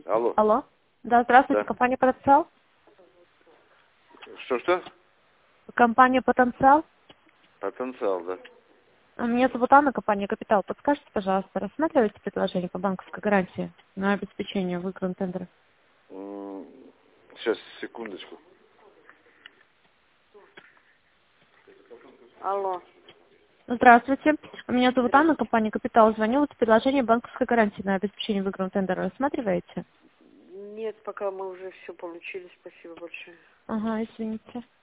Алло. Алло. Да, здравствуйте, Да. компания «Потенциал». Что? Компания «Потенциал». Потенциал, да. Меня зовут Анна, компания «Капитал». Подскажите, пожалуйста, рассматриваете предложение по банковской гарантии на обеспечение выигранного тендера? Сейчас, секундочку. Алло. Здравствуйте. Меня зовут Анна, компания «Капитал». Звоню с предложением банковской гарантии на обеспечение выигранного тендера. Рассматриваете? Нет, пока мы уже все получили. Спасибо большое. Ага, извините.